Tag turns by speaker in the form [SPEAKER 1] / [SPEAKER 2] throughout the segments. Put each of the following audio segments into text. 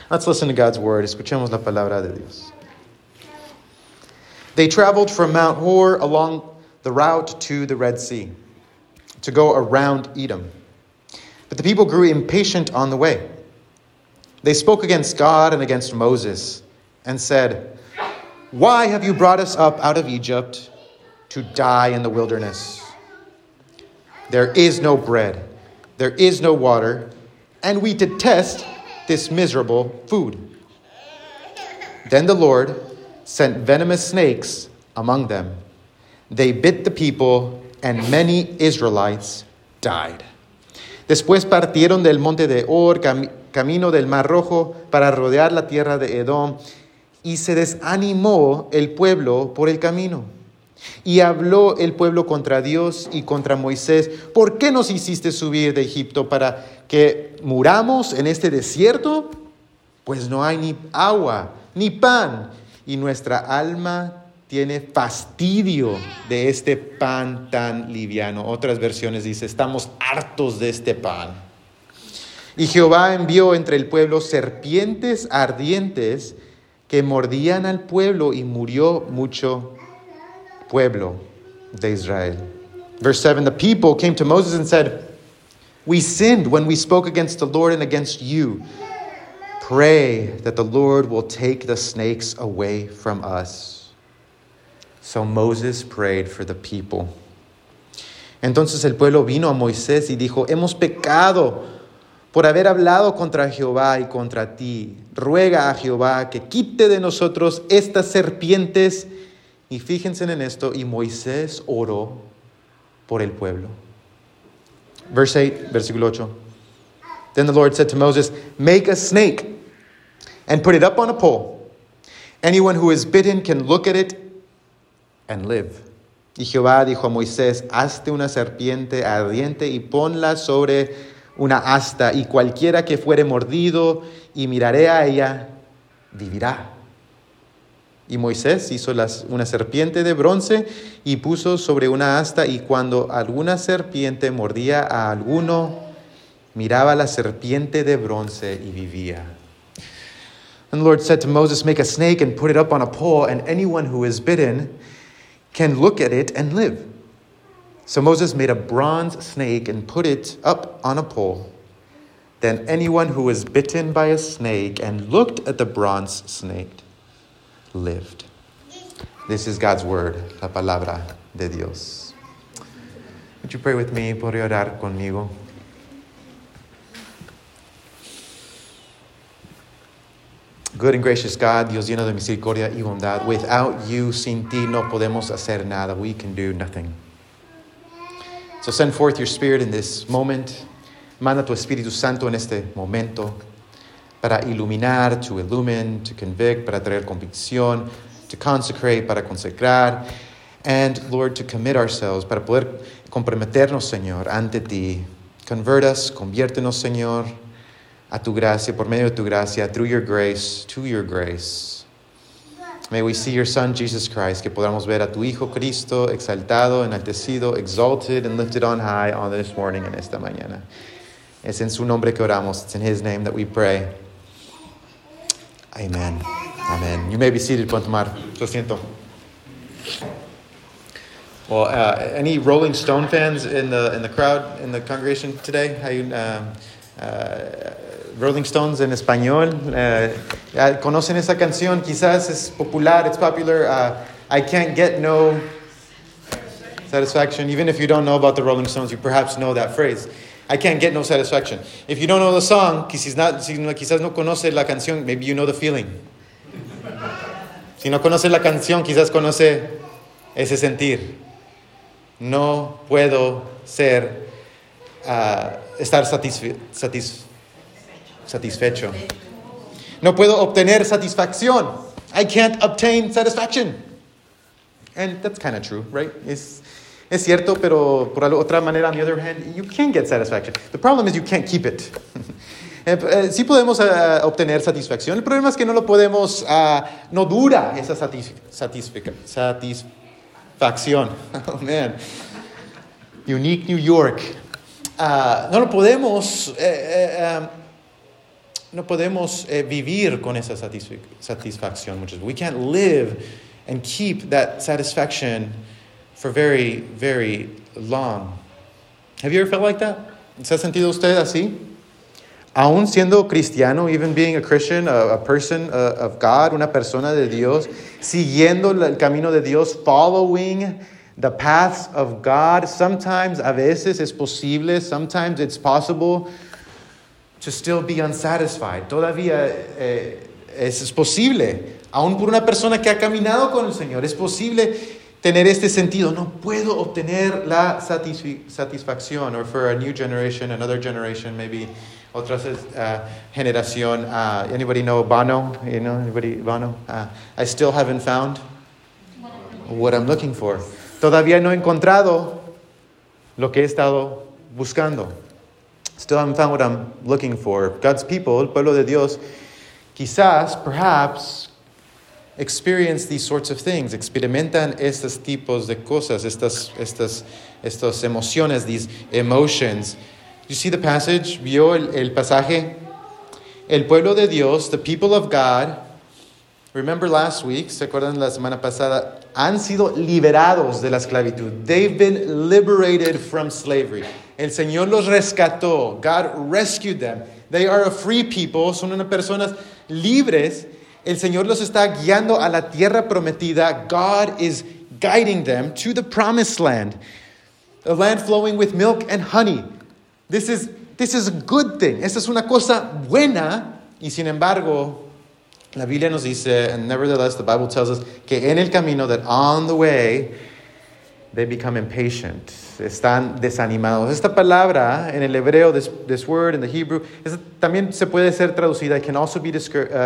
[SPEAKER 1] Let's listen to God's word. Escuchemos la palabra de Dios. They traveled from Mount Hor along the route to the Red Sea to go around Edom. But the people grew impatient on the way. They spoke against God and against Moses and said, "Why have you brought us up out of Egypt to die in the wilderness? There is no bread, there is no water, and we detest this miserable food." Then the Lord sent venomous snakes among them. They bit the people, and many Israelites died. Después partieron del monte de Hor, camino del Mar Rojo, para rodear la tierra de Edom, y se desanimó el pueblo por el camino. Y habló el pueblo contra Dios y contra Moisés: ¿Por qué nos hiciste subir de Egipto para que muramos en este desierto? Pues no hay ni agua, ni pan, y nuestra alma tiene fastidio de este pan tan liviano. Otras versiones dice: estamos hartos de este pan. Y Jehová envió entre el pueblo serpientes ardientes que mordían al pueblo, y murió mucho pueblo de Israel. Verse 7, the people came to Moses and said, "We sinned when we spoke against the Lord and against you. Pray that the Lord will take the snakes away from us." So Moses prayed for the people. Entonces el pueblo vino a Moisés y dijo: "Hemos pecado por haber hablado contra Jehová y contra ti. Ruega a Jehová que quite de nosotros estas serpientes." Y fíjense en esto, y Moisés oró por el pueblo. Verse 8, versículo 8. Then the Lord said to Moses, "Make a snake and put it up on a pole. Anyone who is bitten can look at it and live." Y Jehová dijo a Moisés: "Hazte una serpiente ardiente y ponla sobre una asta, y cualquiera que fuere mordido y miraré a ella, vivirá." Y Moisés hizo una serpiente de bronce y puso sobre una asta, y cuando alguna serpiente mordía a alguno, miraba la serpiente de bronce y vivía. And the Lord said to Moses, "Make a snake and put it up on a pole, and anyone who is bitten can look at it and live." So Moses made a bronze snake and put it up on a pole. Then anyone who was bitten by a snake and looked at the bronze snake lived. This is God's word, la palabra de Dios. Would you pray with me? ¿Podría orar conmigo? Good and gracious God, Dios lleno de misericordia y bondad, without you, sin ti, no podemos hacer nada. We can do nothing. So send forth your Spirit in this moment. Manda tu Espíritu Santo en este momento para iluminar, to illumine, to convict, para traer convicción, to consecrate, para consagrar, and, Lord, to commit ourselves, para poder comprometernos, Señor, ante ti. Convert us, conviértenos, Señor, a tu gracia, por medio de tu gracia, through your grace, to your grace. May we see your Son, Jesus Christ, que podamos ver a tu Hijo Cristo exaltado, enaltecido, exalted, and lifted on high on this morning, en esta mañana. Es en su nombre que oramos. It's in his name that we pray. Amen. Amen. You may be seated. Pueden tomar su asiento. Well, any Rolling Stone fans in the crowd, in the congregation today? Rolling Stones en español. ¿Conocen esa canción? Quizás es popular. It's popular. I can't get no satisfaction. Even if you don't know about the Rolling Stones, you perhaps know that phrase. I can't get no satisfaction. If you don't know the song, quizás no conoce la canción, maybe you know the feeling. Si no conoce la canción, quizás conoce ese sentir. No puedo estar satisfecho. No puedo obtener satisfacción. I can't obtain satisfaction. And that's kind of true, right? Es cierto, pero por otra manera, on the other hand, you can get satisfaction. The problem is you can't keep it. Sí podemos obtener satisfacción. El problema es que no lo podemos, no dura esa satisfacción. Oh, man. Unique New York. No lo podemos no podemos vivir con esa satisfacción. We can't live and keep that satisfaction for very, very long. Have you ever felt like that? ¿Se ha sentido usted así? Aún siendo cristiano, even being a Christian, a person of God, una persona de Dios, siguiendo el camino de Dios, following the paths of God, sometimes, a veces es posible, sometimes it's possible to still be unsatisfied. Todavía es posible, aún por una persona que ha caminado con el Señor, es posible tener este sentido. No puedo obtener la satisfacción. Or for a new generation, another generation, maybe otra generación. Anybody know Bono? You know, anybody Bono? I still haven't found what I'm looking for. Todavía no he encontrado lo que he estado buscando. Still haven't found what I'm looking for. God's people, el pueblo de Dios, quizás, perhaps, experience these sorts of things. Experimentan estos tipos de cosas, estas emociones, these emotions. You see the passage? ¿Vio el pasaje? El pueblo de Dios, the people of God, remember last week, ¿se acuerdan la semana pasada? Han sido liberados de la esclavitud. They've been liberated from slavery. El Señor los rescató. God rescued them. They are a free people. Son unas personas libres. El Señor los está guiando a la tierra prometida. God is guiding them to the promised land. A land flowing with milk and honey. This is a good thing. Esta es una cosa buena. Y sin embargo, la Biblia nos dice, and nevertheless the Bible tells us, que en el camino, that on the way, they become impatient. Están desanimados. Esta palabra en el hebreo, this word in the Hebrew, también se puede ser traducida. It can also be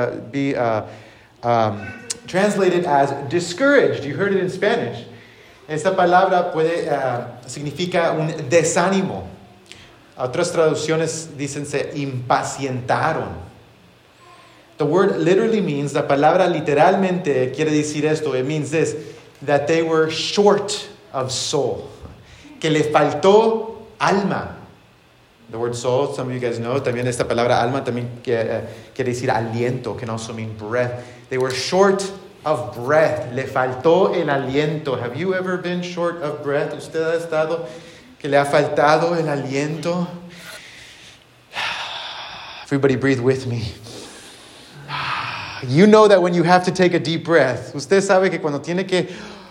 [SPEAKER 1] translated as discouraged. You heard it in Spanish. Esta palabra significa un desánimo. Otras traducciones dicen se impacientaron. The word literally means, la palabra literalmente quiere decir esto. It means this, that they were short of soul. Que le faltó alma. The word soul, some of you guys know, también esta palabra alma también quiere decir aliento, can also mean breath. They were short of breath. Le faltó el aliento. Have you ever been short of breath? ¿Usted ha estado que le ha faltado el aliento? Everybody breathe with me. You know that when you have to take a deep breath, usted sabe que cuando tiene que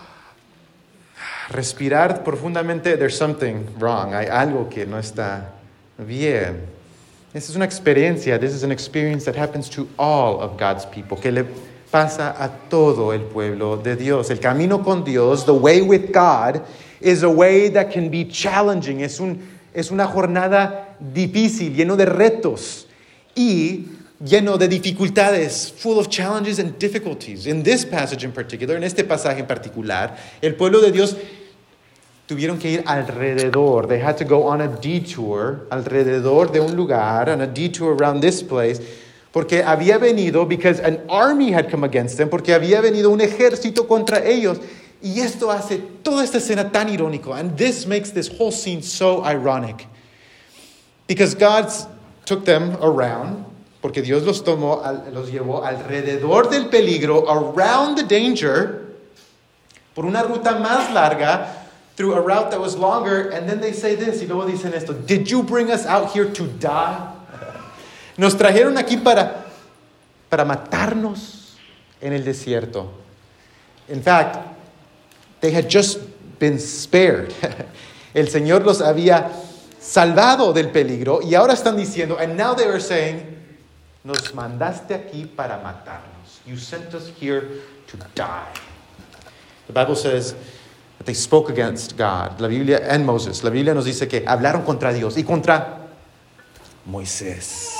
[SPEAKER 1] respirar profundamente, there's something wrong. Hay algo que no está bien. Esa es una experiencia. This is an experience that happens to all of God's people. Que le pasa a todo el pueblo de Dios. El camino con Dios, the way with God, is a way that can be challenging. Es una jornada difícil, lleno de retos y lleno de dificultades, full of challenges and difficulties. In this passage in particular, en este pasaje en particular, el pueblo de Dios tuvieron que ir alrededor. They had to go on a detour, alrededor de un lugar, on a detour around this place, porque había venido, because an army had come against them, porque había venido un ejército contra ellos. Y esto hace toda esta escena tan irónico. And this makes this whole scene so ironic. Because God took them around, porque Dios los llevó alrededor del peligro, around the danger, por una ruta más larga, through a route that was longer, and then they say this, y luego dicen esto, did you bring us out here to die? Nos trajeron aquí para matarnos en el desierto. In fact, they had just been spared. El Señor los había salvado del peligro, y ahora están diciendo, and now they are saying, nos mandaste aquí para matarnos. You sent us here to die. The Bible says that they spoke against God. La Biblia and Moses. La Biblia nos dice que hablaron contra Dios y contra Moisés.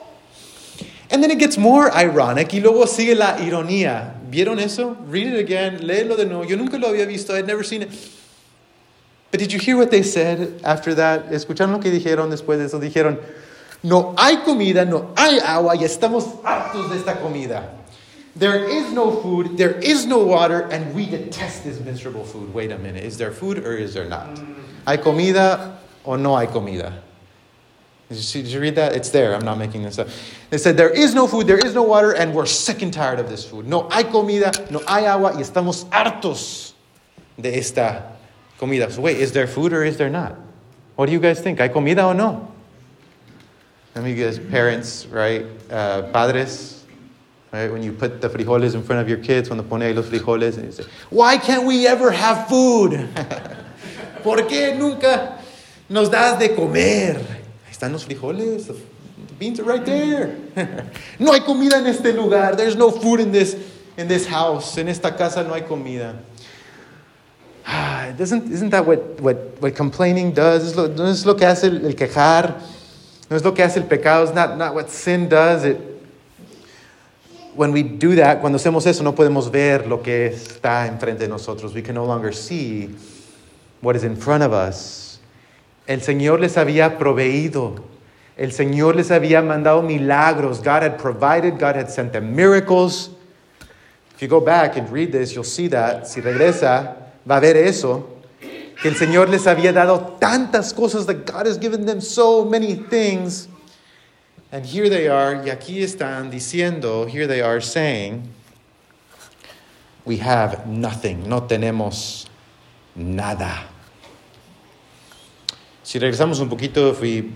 [SPEAKER 1] And then it gets more ironic y luego sigue la ironía. ¿Vieron eso? Read it again. Léelo de nuevo. Yo nunca lo había visto. I'd never seen it. But did you hear what they said after that? ¿Escucharon lo que dijeron después de eso? Dijeron, no hay comida, no hay agua y estamos hartos de esta comida. There is no food, there is no water, and we detest this miserable food. Wait a minute, is there food or is there not? ¿Hay comida o no hay comida? Did you read that? It's there. I'm not making this up. They said, there is no food, there is no water, and we're sick and tired of this food. No hay comida, no hay agua, y estamos hartos de esta comida. So wait, is there food or is there not? What do you guys think? ¿Hay comida o no? Some of you guys, parents, right? Padres, right? When you put the frijoles in front of your kids, cuando pone ahí los frijoles, and you say, why can't we ever have food? ¿Por qué nunca nos das de comer? Ahí están los frijoles. The beans are right there. No hay comida en este lugar. There's no food in this house. En esta casa no hay comida. Isn't that what complaining does? No es lo que hace el quejar. No es lo que hace el pecado. It's not what sin does. When we do that, cuando hacemos eso, no podemos ver lo que está enfrente de nosotros. We can no longer see what is in front of us. El Señor les había proveído. El Señor les había mandado milagros. God had provided. God had sent them miracles. If you go back and read this, you'll see that. Si regresa, va a ver eso. Que el Señor les había dado tantas cosas, that God has given them so many things. And here they are, y aquí están diciendo, here they are saying, we have nothing, no tenemos nada. Si regresamos un poquito, if we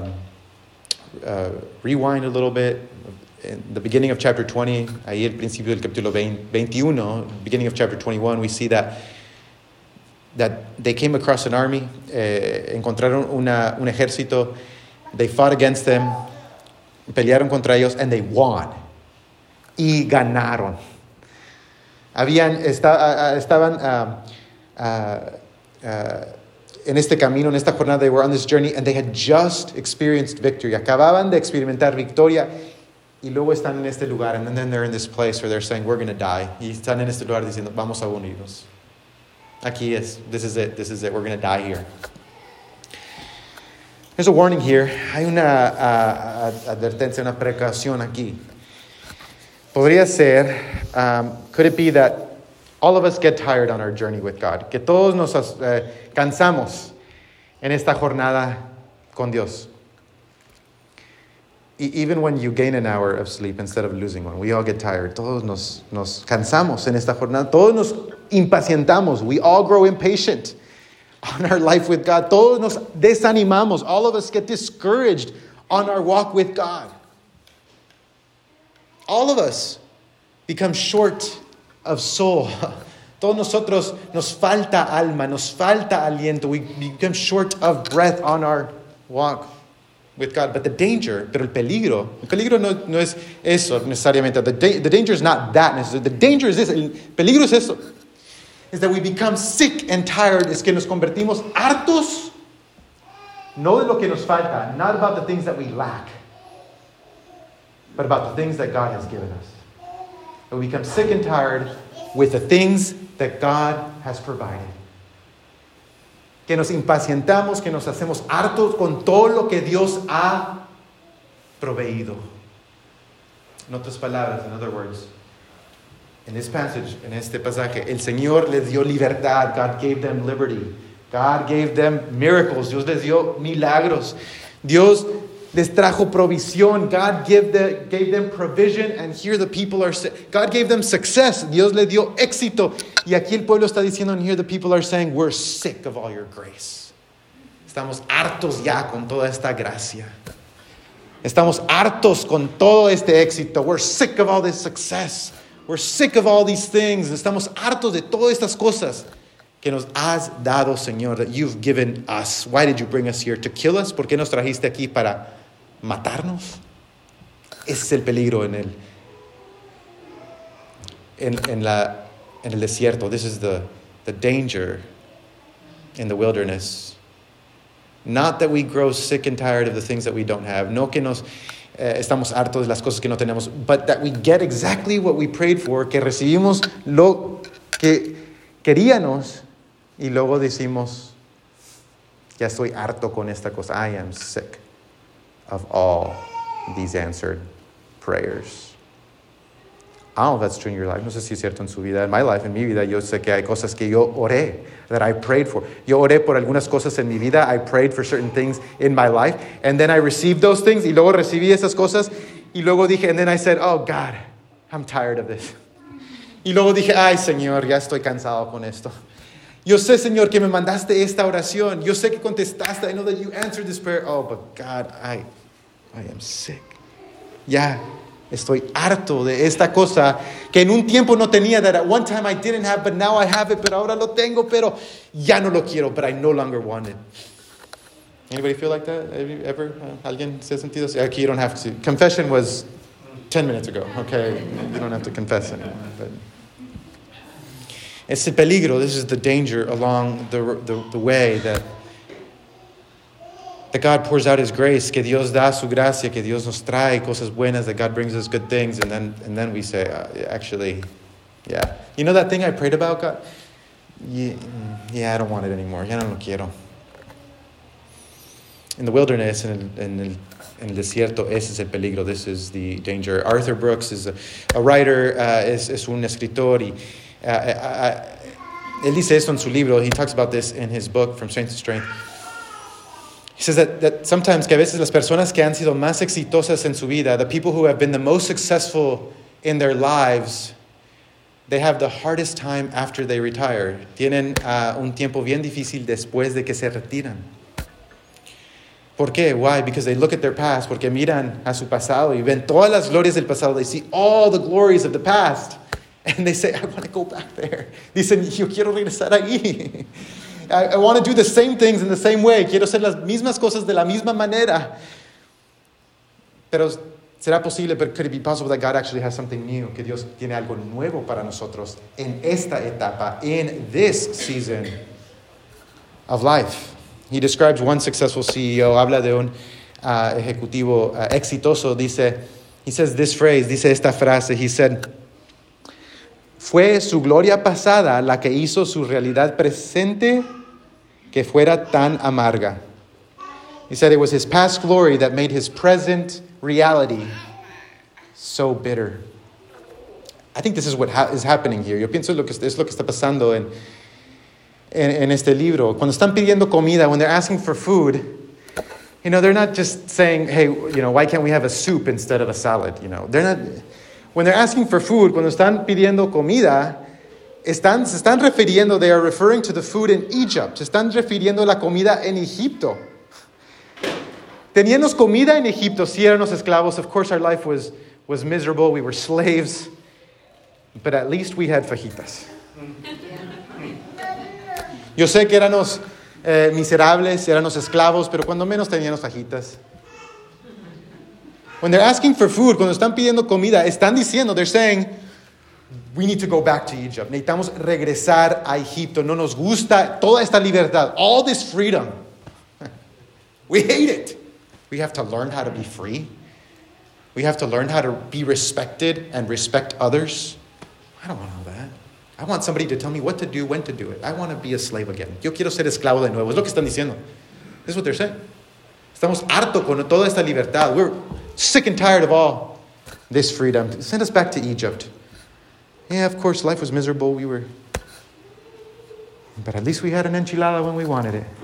[SPEAKER 1] rewind a little bit, in the beginning of chapter 20, ahí el principio del capítulo 21, beginning of chapter 21, we see that they came across an army, encontraron un ejército, they fought against them, pelearon contra ellos, and they won. Y ganaron. Estaban en este camino, en esta jornada, they were on this journey, and they had just experienced victory. Acababan de experimentar victoria, y luego están en este lugar, and then they're in this place where they're saying, we're going to die. Y están en este lugar diciendo, vamos a unirnos. Aquí es. This is it. We're going to die here. There's a warning here. Hay una advertencia, una precaución aquí. Podría ser, could it be that all of us get tired on our journey with God? Que todos nos cansamos en esta jornada con Dios. Even when you gain an hour of sleep instead of losing one, we all get tired. Todos nos cansamos en esta jornada. Todos nos impacientamos. We all grow impatient on our life with God. Todos nos desanimamos. All of us get discouraged on our walk with God. All of us become short of soul. Todos nosotros nos falta alma, nos falta aliento. We become short of breath on our walk with God. But el peligro no es eso necesariamente. The danger is not that necessarily. The danger is this. El peligro es eso. Is that we become sick and tired. Es que nos convertimos hartos. No de lo que nos falta. Not about the things that we lack. But about the things that God has given us. And we become sick and tired with the things that God has provided. Que nos impacientamos, que nos hacemos hartos con todo lo que Dios ha proveído. En otras palabras, in other words, in this passage, en este pasaje, el Señor les dio libertad. God gave them liberty. God gave them miracles. Dios les dio milagros. Dios les trajo provisión. God gave them provision. And here the people are saying, God gave them success. Dios les dio éxito. Y aquí el pueblo está diciendo, and here the people are saying, we're sick of all your grace. Estamos hartos ya con toda esta gracia. Estamos hartos con todo este éxito. We're sick of all this success. We're sick of all these things. Estamos hartos de todas estas cosas que nos has dado, Señor, that you've given us. Why did you bring us here? To kill us? ¿Por qué nos trajiste aquí para matarnos? Ese es el peligro en el desierto. This is the danger in the wilderness. Not that we grow sick and tired of the things that we don't have. No que nos estamos hartos de las cosas que no tenemos. But that we get exactly what we prayed for. Que recibimos lo que queríamos. Y luego decimos, ya estoy harto con esta cosa. I am sick of all these answered prayers. I don't know if that's true in your life. No sé si es cierto en su vida. In my life, en mi vida, yo sé que hay cosas que yo oré, that I prayed for. Yo oré por algunas cosas en mi vida. I prayed for certain things in my life. And then I received those things. Y luego recibí esas cosas. Y luego dije, and then I said, oh, God, I'm tired of this. Y luego dije, ay, Señor, ya estoy cansado con esto. Yo sé, Señor, que me mandaste esta oración. Yo sé que contestaste. I know that you answered this prayer. Oh, but God, I am sick. Ya. Estoy harto de esta cosa que en un tiempo no tenía, that at one time I didn't have, but now I have it, pero ahora lo tengo, pero ya no lo quiero, but I no longer want it. Anybody feel like that? Have you ever? ¿Alguien se ha sentido así? Aquí you don't have to. Confession was 10 minutes ago, okay? You don't have to confess anymore. But it's the peligro. This is the danger along the way that God pours out His grace, que Dios da su gracia, que Dios nos trae cosas buenas, that God brings us good things, and then we say, actually, yeah. You know that thing I prayed about, God? Yeah, I don't want it anymore. Ya no lo quiero. In the wilderness, en el desierto, ese es el peligro. This is the danger. Arthur Brooks is a writer, es un escritor, y él dice esto en su libro. He talks about this in his book, From Strength to Strength. He says that sometimes, que a veces las personas que han sido más exitosas en su vida, the people who have been the most successful in their lives, they have the hardest time after they retire. Tienen un tiempo bien difícil después de que se retiran. ¿Por qué? Why? Because they look at their past. Porque miran a su pasado y ven todas las glorias del pasado. They see all the glories of the past. And they say, I want to go back there. Dicen, yo quiero regresar ahí. I want to do the same things in the same way. Quiero hacer las mismas cosas de la misma manera. Pero será posible, but could it be possible that God actually has something new? Que Dios tiene algo nuevo para nosotros en esta etapa, in this season of life. He describes one successful CEO. Habla de un ejecutivo exitoso. He says this phrase, dice esta frase. He said, fue su gloria pasada la que hizo su realidad presente que fuera tan amarga. He said it was his past glory that made his present reality so bitter. I think this is what is happening here. Yo pienso es lo que está pasando en este libro. Cuando están pidiendo comida, when they're asking for food, they're not just saying, hey, why can't we have a soup instead of a salad? They're not... When they're asking for food, cuando están pidiendo comida, se están refiriendo, they are referring to the food in Egypt. Se están refiriendo a la comida en Egipto. Teníamos comida en Egipto, sí éramos esclavos. Of course, our life was miserable. We were slaves. But at least we had fajitas. Yo sé que éramos miserables, éramos esclavos, pero cuando menos teníamos fajitas. When they're asking for food, cuando están pidiendo comida, están diciendo, they're saying, we need to go back to Egypt. Necesitamos regresar a Egipto. No nos gusta toda esta libertad, all this freedom. We hate it. We have to learn how to be free. We have to learn how to be respected and respect others. I don't want all that. I want somebody to tell me what to do, when to do it. I want to be a slave again. Yo quiero ser esclavo de nuevo. Es lo que están diciendo. This is what they're saying. Estamos hartos con toda esta libertad. We're sick and tired of all this freedom. Send us back to Egypt. Yeah, of course, life was miserable. But at least we had an enchilada when we wanted it.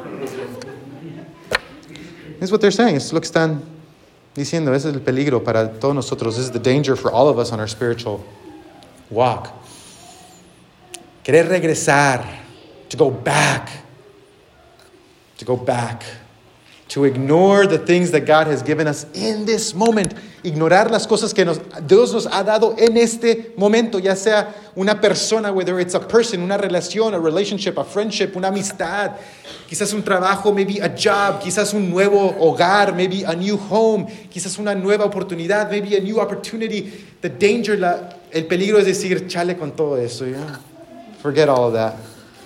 [SPEAKER 1] This is what they're saying. Es lo que están diciendo. Ese es el peligro para todos nosotros. This is the danger for all of us on our spiritual walk. Querer regresar. To go back. To ignore the things that God has given us in this moment. Ignorar las cosas que Dios nos ha dado en este momento, ya sea una persona, whether it's a person, una relación, a relationship, a friendship, una amistad, quizás un trabajo, maybe a job, quizás un nuevo hogar, maybe a new home, quizás una nueva oportunidad, maybe a new opportunity. The danger, el peligro es decir, chale con todo eso, yeah? Forget all of that.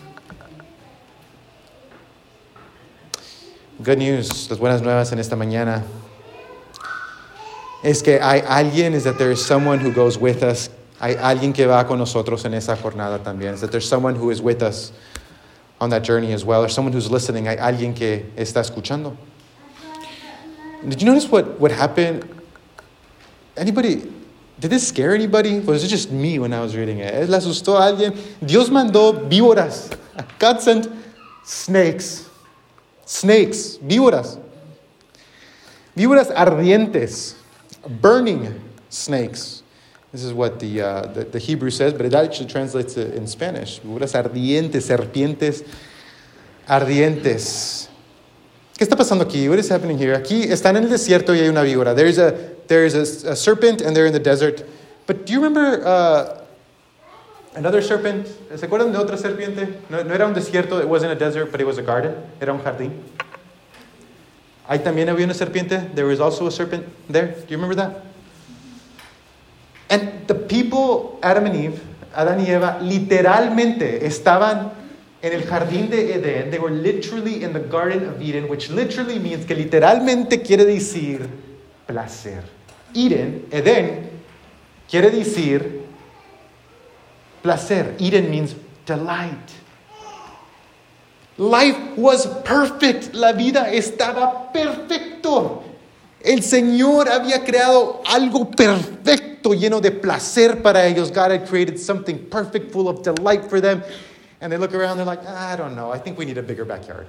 [SPEAKER 1] Good news, las buenas nuevas en esta mañana, es que hay alguien, is that there is someone who goes with us. Hay alguien que va con nosotros en esa jornada también. Is that there's someone who is with us on that journey as well. Or someone who's listening. Hay alguien que está escuchando. Did you notice what happened? Anybody, Did this scare anybody? Was it just me when I was reading it? ¿Le asustó a alguien? Dios mandó víboras. God sent snakes. Snakes, víboras. Víboras ardientes. Burning snakes. This is what the Hebrew says, but it actually translates it in Spanish. Víboras ardientes, serpientes ardientes. ¿Qué está pasando aquí? What is happening here? Aquí están en el desierto y hay una víbora. There's a serpent and they're in the desert. But do you remember another serpent? ¿Se acuerdan de otra serpiente? No era un desierto, it wasn't a desert, but it was a garden. Era un jardín. Ahí también había una serpiente. There was also a serpent there. Do you remember that? And the people, Adam and Eve, Adán y Eva, literalmente estaban en el jardín de Edén. They were literally in the Garden of Eden, which literally means que literalmente quiere decir placer. Eden, Edén, quiere decir placer. Eden means delight. Life was perfect. La vida estaba perfecto. El Señor había creado algo perfecto, lleno de placer para ellos. God had created something perfect, full of delight for them. And they look around, they're like, I don't know, I think we need a bigger backyard.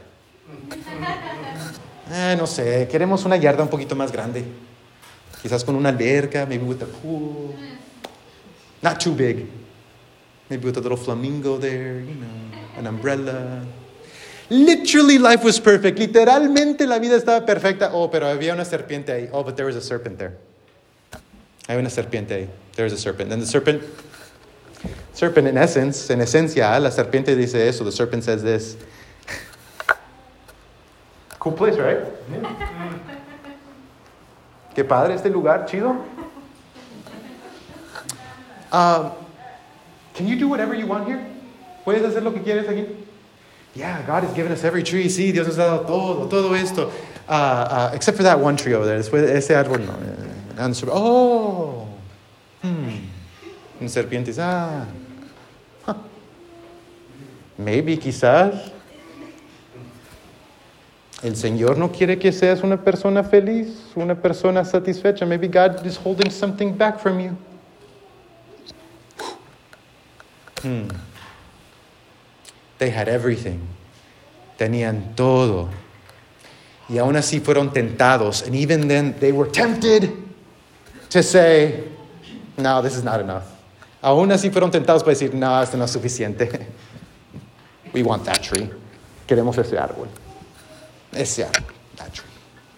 [SPEAKER 1] No sé, queremos una yarda un poquito más grande. Quizás con una alberca, maybe with a pool. Not too big. Maybe with a little flamingo there, an umbrella. Literally, life was perfect. Literalmente, la vida estaba perfecta. Oh, pero había una serpiente ahí. Oh, but there was a serpent there. Hay una serpiente ahí. There was a serpent. And the serpent in essence, en esencia, la serpiente dice eso. The serpent says this. Cool place, right? Yeah. Qué padre este lugar, chido. Can you do whatever you want here? ¿Puedes hacer lo que quieres aquí? Yeah, God has given us every tree. Sí, Dios nos ha dado todo esto. Except for that one tree over there. Después ese árbol no. Oh. Un serpiente. Maybe, quizás. El Señor no quiere que seas una persona feliz, una persona satisfecha. Maybe God is holding something back from you. They had everything. Tenían todo. Y aún así fueron tentados. And even then they were tempted to say, no, this is not enough. Aún así fueron tentados para decir, no, esto no es suficiente. We want that tree. Queremos ese árbol. Ese árbol, that tree.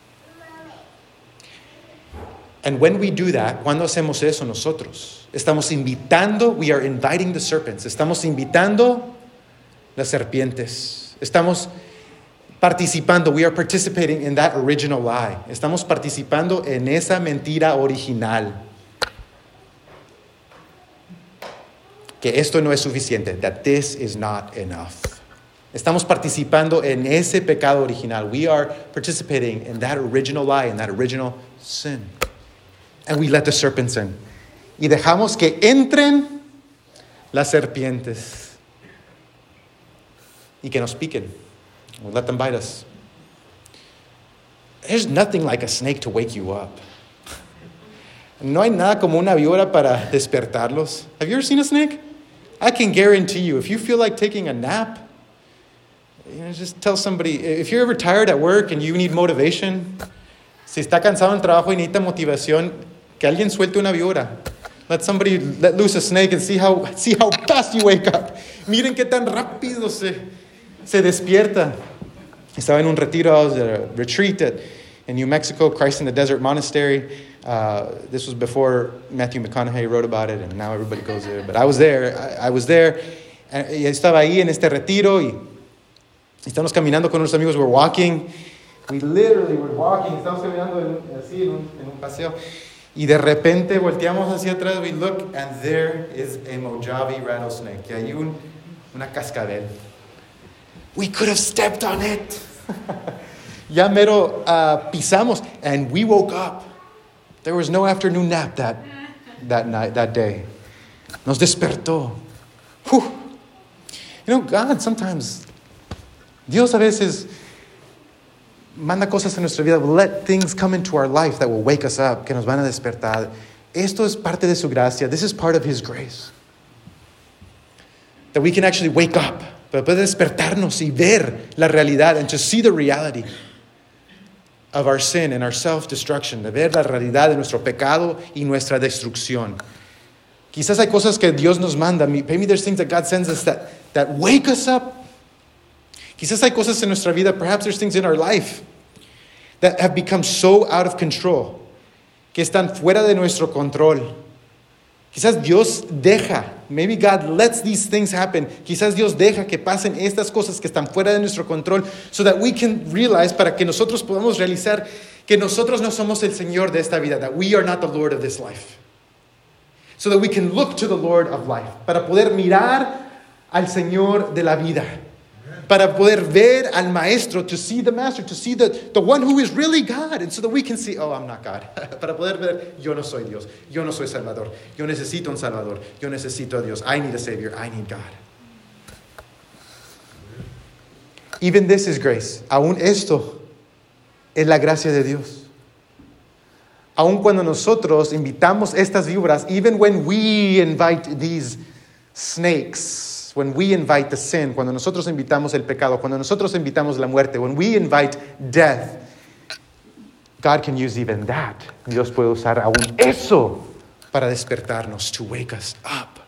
[SPEAKER 1] And when we do that, cuando hacemos eso nosotros, estamos invitando, we are inviting the serpents. Estamos invitando las serpientes. Estamos participando. We are participating in that original lie. Estamos participando en esa mentira original. Que esto no es suficiente. That this is not enough. Estamos participando en ese pecado original. We are participating in that original lie, in that original sin. And we let the serpents in. Y dejamos que entren las serpientes. Y que nos piquen. We'll let them bite us. There's nothing like a snake to wake you up. No hay nada como una víbora para despertarlos. Have you ever seen a snake? I can guarantee you, if you feel like taking a nap, just tell somebody, if you're ever tired at work and you need motivation, si está cansado en trabajo y necesita motivación, que alguien suelte una víbora. Let somebody let loose a snake and see how fast you wake up. Miren qué tan rápido se despierta. Estaba en un retiro, I was at a retreat in New Mexico, Christ in the Desert Monastery. This was before Matthew McConaughey wrote about it, and now everybody goes there. But I was there. I was there. Y estaba ahí en este retiro y estamos caminando con unos amigos. We're walking. We literally were walking. Estamos caminando así en un paseo. Y de repente volteamos hacia atrás. We look, and there is a Mojave rattlesnake. Y hay una cascabel. We could have stepped on it. Ya mero pisamos, and we woke up. There was no afternoon nap that night, that day. Nos despertó. Whew. God sometimes, Dios a veces manda cosas en nuestra vida. Will let things come into our life that will wake us up, que nos van a despertar. Esto es parte de su gracia. This is part of his grace. That we can actually wake up, para poder despertarnos y ver la realidad, and to see the reality of our sin and our self-destruction, de ver la realidad de nuestro pecado y nuestra destrucción. Quizás hay cosas que Dios nos manda. Maybe there's things that God sends us that wake us up. Quizás hay cosas en nuestra vida, perhaps there's things in our life that have become so out of control, que están fuera de nuestro control. Quizás Dios deja, maybe God lets these things happen. Quizás Dios deja que pasen estas cosas que están fuera de nuestro control, so that we can realize, para que nosotros podamos realizar que nosotros no somos el Señor de esta vida, that we are not the Lord of this life. So that we can look to the Lord of life, para poder mirar al Señor de la vida, para poder ver al Maestro, to see the Master, to see the one who is really God, and so that we can see, oh, I'm not God. Para poder ver, yo no soy Dios, yo no soy Salvador, yo necesito un Salvador, yo necesito a Dios, I need a Savior, I need God. Even this is grace. Aún esto es la gracia de Dios. Aun cuando nosotros invitamos estas víboras, even when we invite these snakes, when we invite the sin, cuando nosotros invitamos el pecado, cuando nosotros invitamos la muerte, when we invite death, God can use even that. Dios puede usar aún eso para despertarnos, to wake us up.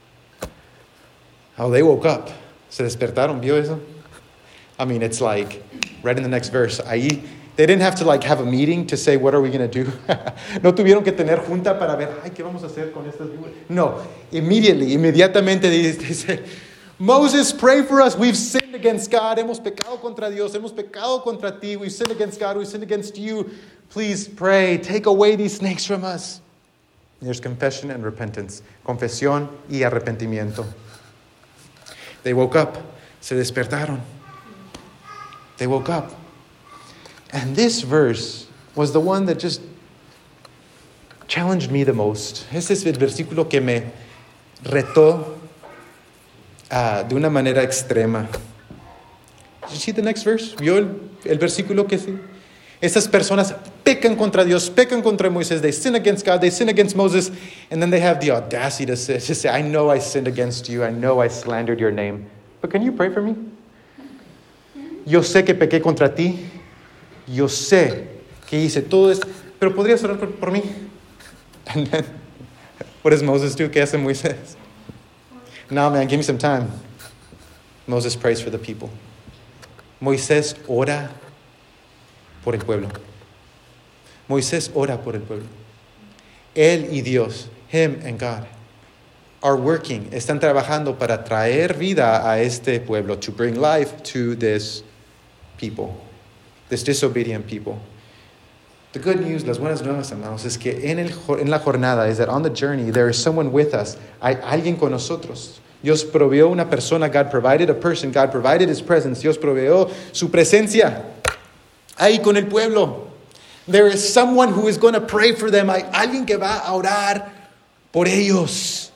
[SPEAKER 1] Oh, they woke up. Se despertaron, ¿vio eso? I mean, it's like right in the next verse. Ahí, they didn't have to have a meeting to say, what are we going to do? No tuvieron que tener junta para ver, ay, ¿qué vamos a hacer con estas víboras? No, inmediatamente dice, Moses, pray for us. We've sinned against God. Hemos pecado contra Dios. Hemos pecado contra ti. We've sinned against God. We've sinned against you. Please pray. Take away these snakes from us. There's confession and repentance. Confesión y arrepentimiento. They woke up. Se despertaron. They woke up. And this verse was the one that just challenged me the most. Ese es el versículo que me retó de una manera extrema. Did you see the next verse? ¿Vio el versículo que sí? Estas personas pecan contra Dios, pecan contra Moisés. They sin against God, they sin against Moses, and then they have the audacity to say, I know I sinned against you, I know I slandered your name, but can you pray for me? Yo sé que pequé contra ti. Yo sé que hice todo esto, pero podrías orar por mí. And then, what does Moses do? ¿Qué hace Moisés? No, man, give me some time. Moses prays for the people. Moisés ora por el pueblo. Moisés ora por el pueblo. Él y Dios, him and God, are working, están trabajando para traer vida a este pueblo, to bring life to this people. This disobedient people. The good news, las buenas nuevas, hermanos, es que en la jornada, is that on the journey, there is someone with us. Hay alguien con nosotros. Dios proveó una persona. God provided a person. God provided His presence. Dios proveó su presencia ahí con el pueblo. There is someone who is going to pray for them. Hay alguien que va a orar por ellos.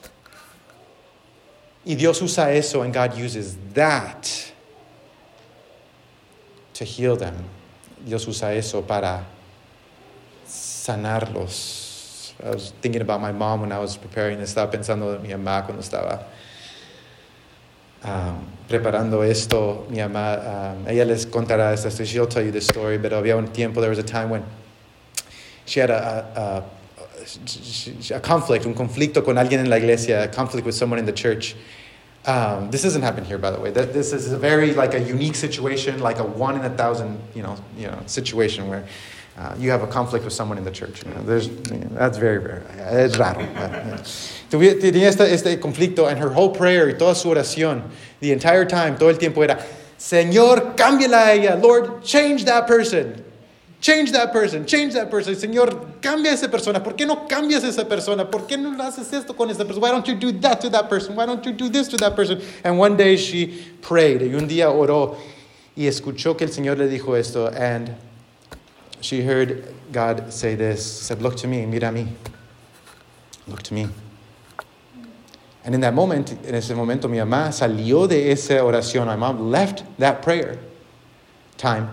[SPEAKER 1] Y Dios usa eso, and God uses that to heal them. Dios usa eso para sanarlos. I was thinking about my mom when I was preparing. Estaba pensando de mi mamá cuando estaba preparando esto. Mi mamá, ella les contará esta story. She'll tell you this story. Pero había un tiempo, there was a time when she had a conflict, un conflicto con alguien en la iglesia, a conflict with someone in the church. This doesn't happen here, by the way. This is a very a unique situation, like a 1 in 1,000, situation where you have a conflict with someone in the church. That's very rare. Es raro. Tenía este conflicto, and her whole prayer y toda su oración, the entire time, todo el tiempo era, Señor, cámbiala a ella. Lord, change that person. Change that person. Change that person. Señor, cambia a esa persona. ¿Por qué no cambias a esa persona? ¿Por qué no haces esto con esa persona? Why don't you do that to that person? Why don't you do this to that person? And one day she prayed. Y un día oró y escuchó que el Señor le dijo esto. And she heard God say this. Said, look to me. Mira a mí. Look to me. And in that moment, en ese momento, mi mamá salió de esa oración. My mom left that prayer time.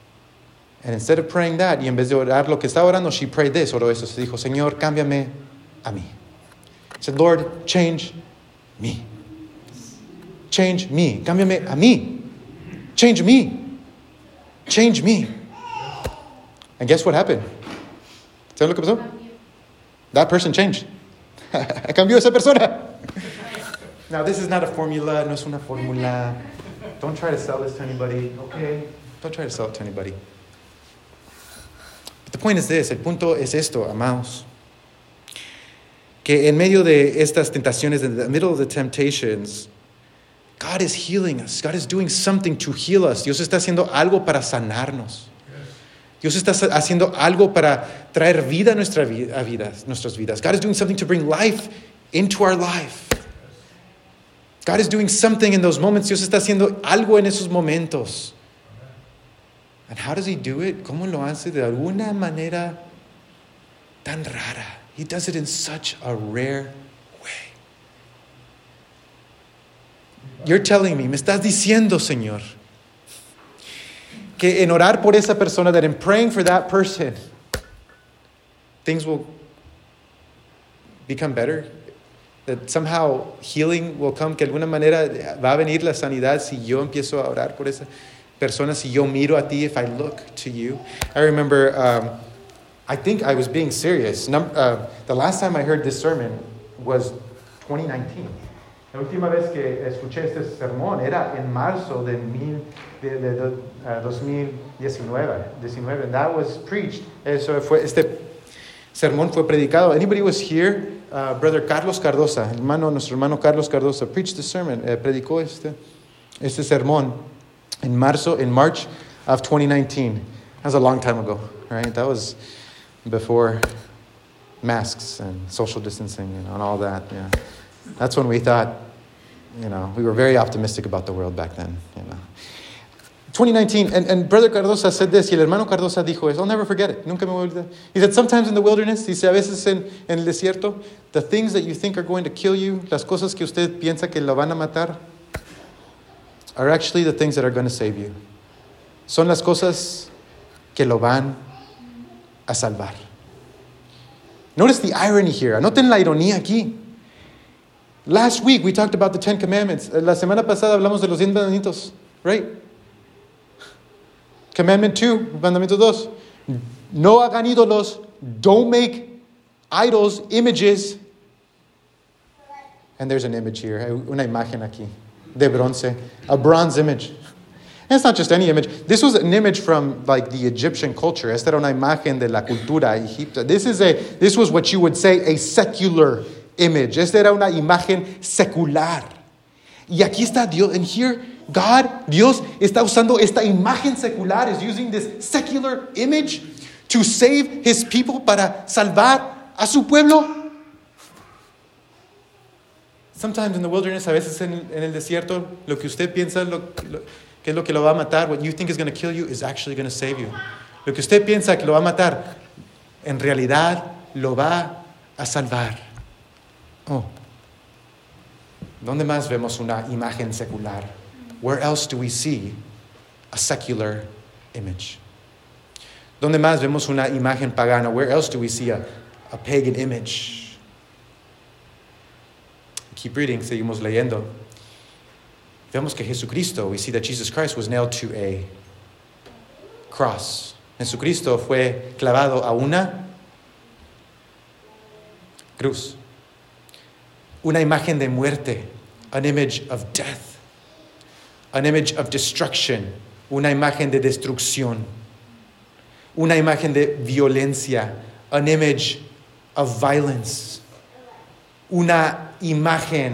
[SPEAKER 1] And instead of praying that, y en vez de orar lo que estaba orando, she prayed this, oró eso. Se dijo, Señor, cámbiame a mí. He said, Lord, change me. Change me. Cámbiame a mí. Change me. Change me. And guess what happened? ¿Sabes lo que pasó? That person changed. Cambió esa persona. Now, this is not a formula. No es una fórmula. Don't try to sell this to anybody. Okay? Don't try to sell it to anybody. But the point is this. El punto es esto, amados. Que en medio de estas tentaciones, in the middle of the temptations, God is healing us. God is doing something to heal us. Dios está haciendo algo para sanarnos. Dios está haciendo algo para traer vida a nuestras vidas. God is doing something to bring life into our life. God is doing something in those moments. Dios está haciendo algo en esos momentos. And how does He do it? ¿Cómo lo hace? De alguna manera tan rara. He does it in such a rare way. You're telling me, me estás diciendo, Señor, que en orar por esa persona, that in praying for that person, things will become better? That somehow healing will come, que de alguna manera va a venir la sanidad si yo empiezo a orar por esa persona, si yo miro a ti, if I look to you. I remember, I think I was being serious. The last time I heard this sermon was 2019. La última vez que escuché este sermón era en marzo de 2019. And that was preached. Este sermón fue predicado. Anybody was here? Brother Carlos Cardosa, nuestro hermano Carlos Cardosa, preached the sermon. Predicó este sermón in March of 2019. That was a long time ago, right? That was before masks and social distancing and all that. Yeah. That's when we thought, we were very optimistic about the world back then. 2019, and Brother Cardosa said this, y el hermano Cardosa dijo eso. I'll never forget it. Nunca me voy a olvidar. He said, sometimes in the wilderness, dice, a veces en el desierto, the things that you think are going to kill you, las cosas que usted piensa que lo van a matar, are actually the things that are going to save you. Son las cosas que lo van a salvar. Notice the irony here. Anoten la ironía aquí. Last week we talked about the 10 Commandments. La semana pasada hablamos de los 10 mandamientos, right? Commandment 2, mandamiento 2. No hagan ídolos. Don't make idols, images. And there's an image here, una imagen aquí, de bronce, a bronze image. And it's not just any image. This was an image from the Egyptian culture. Esta era una imagen de la cultura egipcia. This was what you would say a secular image. Esta era una imagen secular. Y aquí está Dios. And here, Dios está usando esta imagen secular, is using this secular image to save His people, para salvar a su pueblo. Sometimes in the wilderness, a veces en el desierto, lo que usted piensa, que es lo que lo va a matar, what you think is going to kill you is actually going to save you. Lo que usted piensa que lo va a matar, en realidad lo va a salvar. Oh. ¿Dónde más vemos una imagen secular? Where else do we see a secular image? ¿Dónde más vemos una imagen pagana? Where else do we see a pagan image? Keep reading, seguimos leyendo. Vemos que Jesucristo, we see that Jesus Christ was nailed to a cross. Jesucristo fue clavado a una cruz. Una imagen de muerte, an image of death, an image of destruction, una imagen de destrucción, una imagen de violencia, an image of violence, una imagen,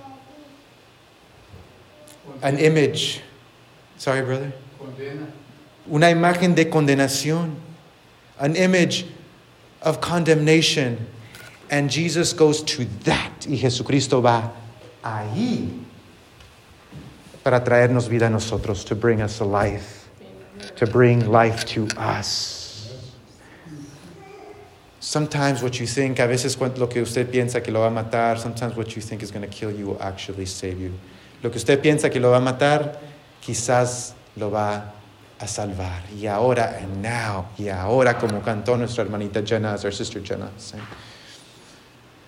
[SPEAKER 1] an image, sorry brother, una imagen de condenación, an image of condemnation. And Jesus goes to that. Y Jesucristo va ahí para traernos vida a nosotros, to bring us a life, to bring life to us. Sometimes what you think, a veces lo que usted piensa que lo va a matar, sometimes what you think is going to kill you will actually save you. Lo que usted piensa que lo va a matar, quizás lo va a salvar. Y ahora, and now, y ahora, como cantó nuestra hermanita Jenna, as our sister Jenna sang.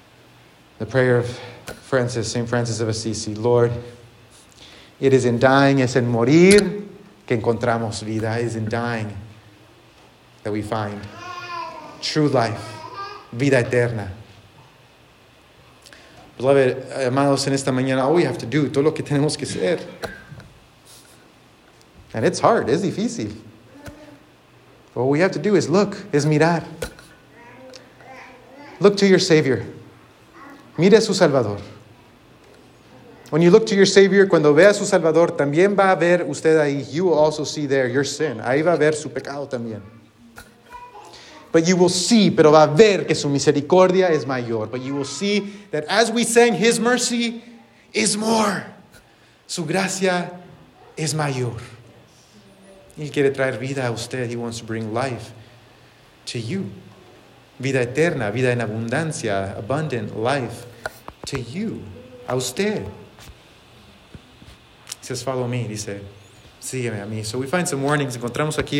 [SPEAKER 1] The prayer of St. Francis of Assisi. Lord, it is in dying, es en morir que encontramos vida. It is in dying that we find true life, vida eterna. Beloved, amados, en esta mañana, all we have to do, todo lo que tenemos que hacer. And it's hard, es difícil. But what we have to do is look, es mirar. Look to your Savior. Mire a su Salvador. When you look to your Savior, cuando vea a su Salvador, también va a ver usted ahí. You will also see there your sin. Ahí va a ver su pecado también. But you will see, pero va a ver que su misericordia es mayor. But you will see that as we sang, His mercy is more. Su gracia es mayor. Él quiere traer vida a usted. He wants to bring life to you. Vida eterna, vida en abundancia, abundant life to you, a usted. He says, follow me, dice, sígueme a mí. So we find some warnings, encontramos aquí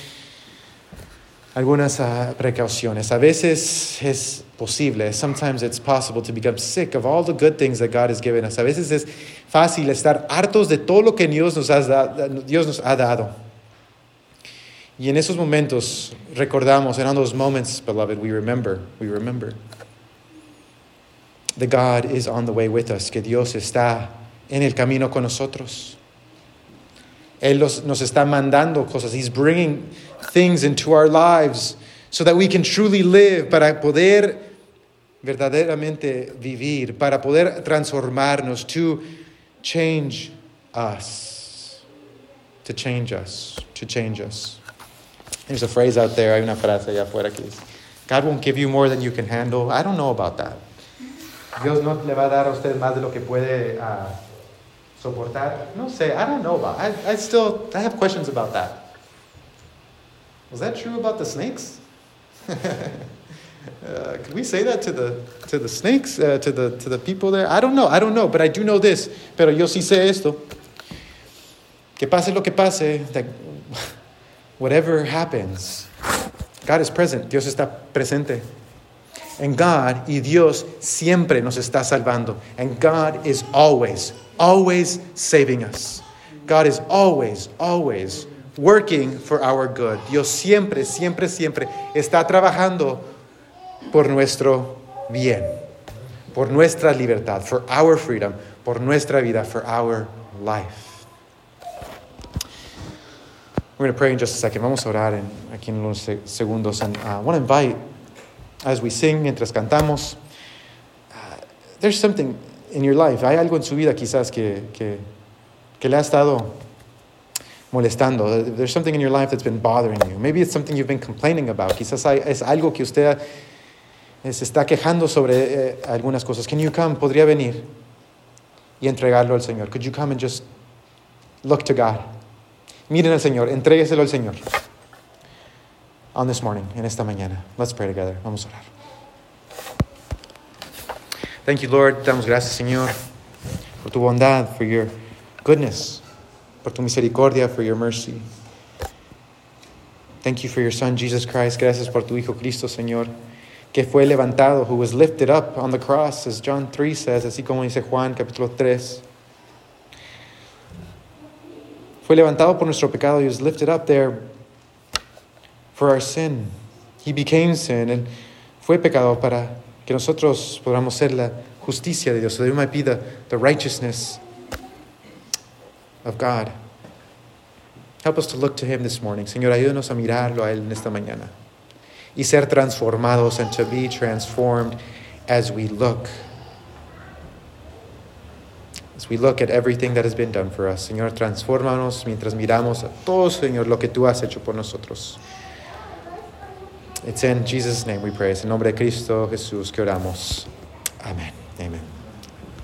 [SPEAKER 1] algunas precauciones. A veces es posible, sometimes it's possible to become sick of all the good things that God has given us. A veces es fácil estar hartos de todo lo que Dios nos ha dado. Y en esos momentos recordamos, and on those moments, beloved, we remember that God is on the way with us, que Dios está en el camino con nosotros. Él nos está mandando cosas. He's bringing things into our lives so that we can truly live, para poder verdaderamente vivir, para poder transformarnos, to change us. To change us. To change us. There's a phrase out there, hay una frase allá afuera que dice, God won't give you more than you can handle. I don't know about that. Dios no le va a dar a usted más de lo que puede soportar. No sé, I don't know about it. I have questions about that. Was that true about the snakes? Could we say that to the snakes, to the people there? I don't know, but I do know this. Pero yo sí sé esto. Que pase lo que pase, that whatever happens, God is present. Dios está presente. And God y Dios siempre nos está salvando. And God is always saving us. God is always working for our good. Dios siempre está trabajando por nuestro bien, por nuestra libertad, for our freedom, por nuestra vida, for our life. We're going to pray in just a second. Vamos a orar aquí en unos segundos. And I want to invite, as we sing, mientras cantamos, there's something in your life. Hay algo en su vida quizás que le ha estado molestando. There's something in your life that's been bothering you. Maybe it's something you've been complaining about. Quizás es algo que usted se está quejando sobre algunas cosas. Can you come? Podría venir y entregarlo al Señor. Could you come and just look to God? Miren al Señor, entrégueselo al Señor. On this morning, en esta mañana. Let's pray together. Vamos a orar. Thank you, Lord. Damos gracias, Señor, por tu bondad, for your goodness, por tu misericordia, for your mercy. Thank you for your Son, Jesus Christ. Gracias por tu Hijo Cristo, Señor, que fue levantado, who was lifted up on the cross, as John 3 says, así como dice Juan, capítulo 3. Fue levantado por nuestro pecado. He was lifted up there for our sin. He became sin. And fue pecado para que nosotros podamos ser la justicia de Dios. So that we might be the righteousness of God. Help us to look to Him this morning. Señor, ayúdanos a mirarlo a Él en esta mañana. Y ser transformados, and to be transformed as we look. As we look at everything that has been done for us. Señor, transfórmanos mientras miramos a todo, Señor, lo que tú has hecho por nosotros. It's in Jesus' name we pray. Es en nombre de Cristo Jesús que oramos. Amén. Amen.